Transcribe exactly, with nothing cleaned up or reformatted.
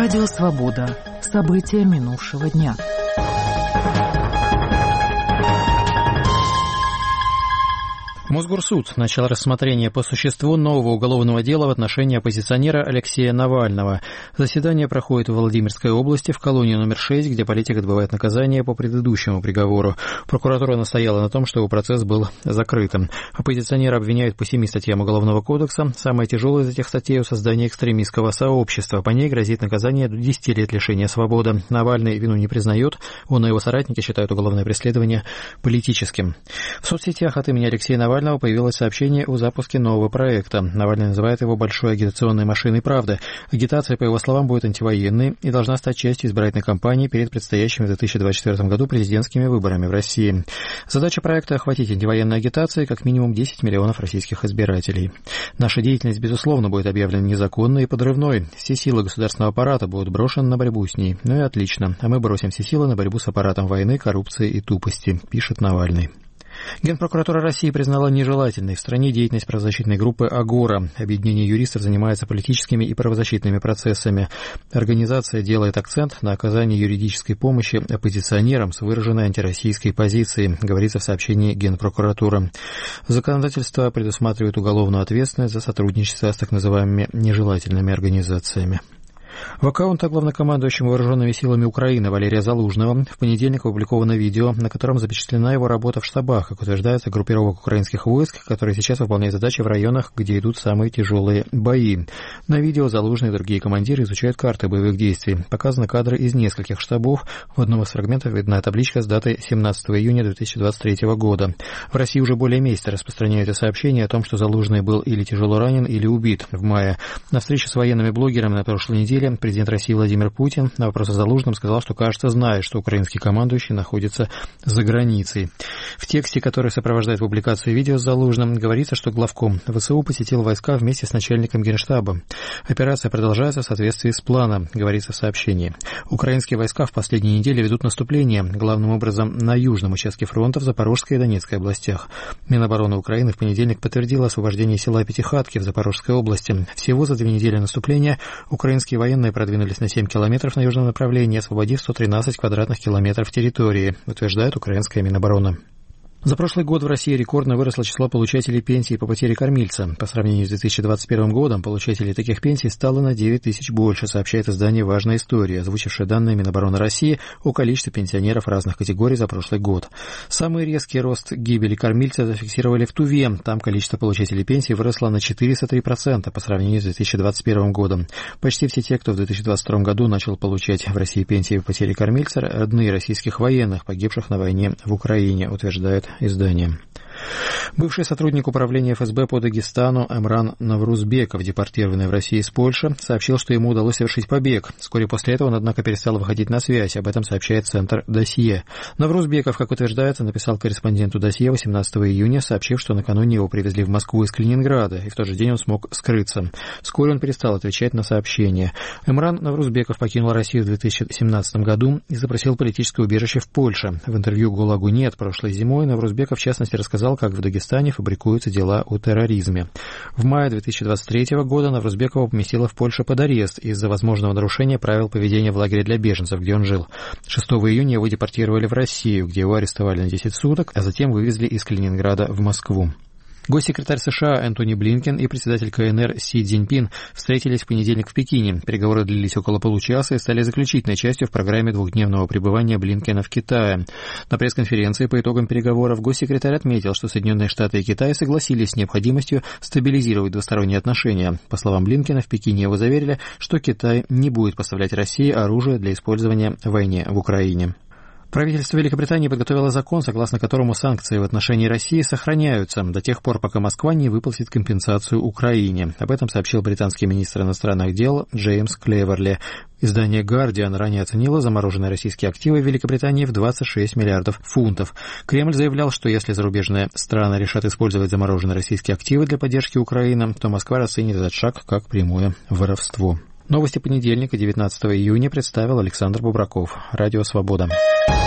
Радио «Свобода». События минувшего дня. Мосгорсуд начал рассмотрение по существу нового уголовного дела в отношении оппозиционера Алексея Навального. Заседание проходит в Владимирской области, в колонии номер шесть, где политик отбывает наказание по предыдущему приговору. Прокуратура настояла на том, что его процесс был закрытым. Оппозиционера обвиняют по семи статьям Уголовного кодекса. Самая тяжелая из этих статей — создание экстремистского сообщества. По ней грозит наказание до десяти лет лишения свободы. Навальный вину не признает. Он и его соратники считают уголовное преследование политическим. В соцсетях от имени Алексея Навального появилось сообщение о запуске нового проекта. Навальный называет его большой агитационной машиной правды. Агитация, по его словам, будет антивоенной и должна стать частью избирательной кампании перед предстоящими в две тысячи двадцать четвёртом году президентскими выборами в России. Задача проекта — охватить антивоенной агитацией как минимум десять миллионов российских избирателей. Наша деятельность, безусловно, будет объявлена незаконной и подрывной. Все силы государственного аппарата будут брошены на борьбу с ней. Ну и отлично. А мы бросим все силы на борьбу с аппаратом войны, коррупции и тупости, пишет Навальный. Генпрокуратура России признала нежелательной в стране деятельность правозащитной группы «Агора». Объединение юристов занимается политическими и правозащитными процессами. Организация делает акцент на оказании юридической помощи оппозиционерам с выраженной антироссийской позицией, говорится в сообщении Генпрокуратуры. Законодательство предусматривает уголовную ответственность за сотрудничество с так называемыми нежелательными организациями. В аккаунте главнокомандующего вооруженными силами Украины Валерия Залужного в понедельник опубликовано видео, на котором запечатлена его работа в штабах, как утверждается, группировок украинских войск, которые сейчас выполняют задачи в районах, где идут самые тяжелые бои. На видео Залужный и другие командиры изучают карты боевых действий. Показаны кадры из нескольких штабов. В одном из фрагментов видна табличка с датой семнадцатого июня две тысячи двадцать третьего года. В России уже более месяца распространяются сообщения о том, что Залужный был или тяжело ранен, или убит в мае. На встрече с военными блогерами на прошлой неделе президент России Владимир Путин на вопрос о Залужном сказал, что, кажется, знает, что украинский командующий находится за границей. В тексте, который сопровождает публикацию видео с Залужным, говорится, что главком ВСУ посетил войска вместе с начальником Генштаба. Операция продолжается в соответствии с планом, говорится в сообщении. Украинские войска в последние недели ведут наступление, главным образом на южном участке фронта в Запорожской и Донецкой областях. Минобороны Украины в понедельник подтвердила освобождение села Пятихатки в Запорожской области. Всего за две недели наступления украинские военные продвинулись на семь километров на южном направлении, освободив сто тринадцать квадратных километров территории, утверждает украинская Минобороны. За прошлый год в России рекордно выросло число получателей пенсии по потере кормильца. По сравнению с две тысячи двадцать первым годом получателей таких пенсий стало на девять тысяч больше, сообщает издание «Важная история», озвучившее данные Минобороны России о количестве пенсионеров разных категорий за прошлый год. Самый резкий рост гибели кормильца зафиксировали в Туве. Там количество получателей пенсии выросло на четыреста три процента по сравнению с две тысячи двадцать первым годом. Почти все те, кто в две тысячи двадцать втором году начал получать в России пенсии по потере кормильца, родные российских военных, погибших на войне в Украине, утверждает издание. Бывший сотрудник управления эф эс бэ по Дагестану Эмран Наврузбеков, депортированный в Россию из Польши, сообщил, что ему удалось совершить побег. Вскоре после этого он, однако, перестал выходить на связь. Об этом сообщает центр «Досье». Наврузбеков, как утверждается, написал корреспонденту «Досье» восемнадцатого июня, сообщив, что накануне его привезли в Москву из Калининграда, и в тот же день он смог скрыться. Вскоре он перестал отвечать на сообщения. Эмран Наврузбеков покинул Россию в две тысячи семнадцатом году и запросил политическое убежище в Польше. В интервью «ГУЛАГу нет» прошлой зимой Наврузбеков, в частности, рассказал, как в Дагестане фабрикуются дела о терроризме. В мае две тысячи двадцать третьего года Наврузбекова поместила в Польшу под арест из-за возможного нарушения правил поведения в лагере для беженцев, где он жил. шестого июня его депортировали в Россию, где его арестовали на десять суток, а затем вывезли из Калининграда в Москву. Госсекретарь США Энтони Блинкен и председатель ка эн эр Си Цзиньпин встретились в понедельник в Пекине. Переговоры длились около получаса и стали заключительной частью в программе двухдневного пребывания Блинкена в Китае. На пресс-конференции по итогам переговоров госсекретарь отметил, что Соединенные Штаты и Китай согласились с необходимостью стабилизировать двусторонние отношения. По словам Блинкена, в Пекине его заверили, что Китай не будет поставлять России оружие для использования в войне в Украине. Правительство Великобритании подготовило закон, согласно которому санкции в отношении России сохраняются до тех пор, пока Москва не выплатит компенсацию Украине. Об этом сообщил британский министр иностранных дел Джеймс Клеверли. Издание «Гардиан» ранее оценило замороженные российские активы в Великобритании в двадцать шесть миллиардов фунтов. Кремль заявлял, что если зарубежные страны решат использовать замороженные российские активы для поддержки Украины, то Москва расценит этот шаг как прямое воровство. Новости понедельника, девятнадцатого июня, представил Александр Бубраков. Радио «Свобода».